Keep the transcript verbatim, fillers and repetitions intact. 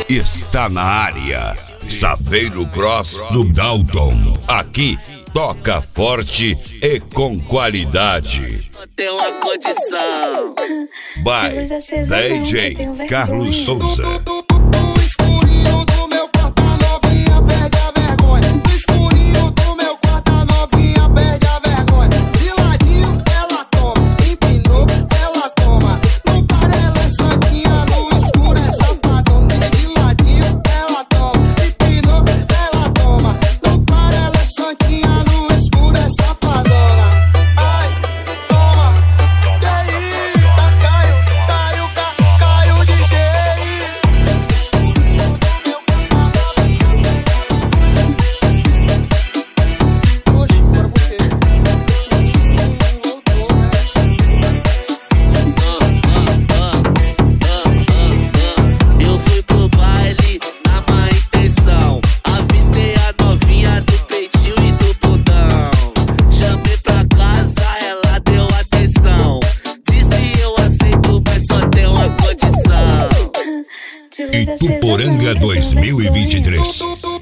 está na área. Saveiro Cross do Dalton. Aqui toca forte e com qualidade. Tem uma condição. By D J Carlos Souza. Ituporanga dois mil e vinte e três.